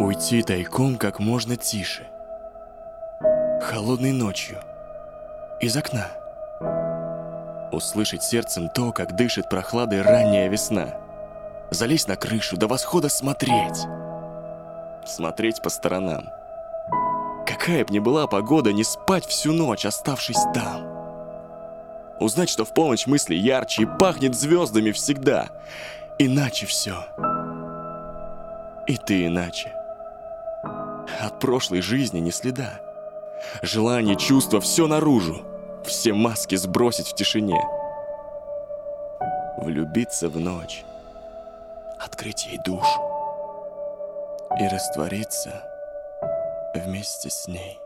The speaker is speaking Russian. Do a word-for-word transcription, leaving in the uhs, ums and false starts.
Уйти тайком как можно тише. Холодной ночью. Из окна. Услышать сердцем то, как дышит прохладой ранняя весна. Залезть на крышу, до восхода смотреть. Смотреть по сторонам. Какая б ни была погода, не спать всю ночь, оставшись там. Узнать, что в полночь мысли ярче и пахнет звездами всегда. Иначе все. И ты иначе. От прошлой жизни ни следа. Желание, чувства, все наружу. Все маски сбросить в тишине. Влюбиться в ночь. Открыть ей душу. И раствориться вместе с ней.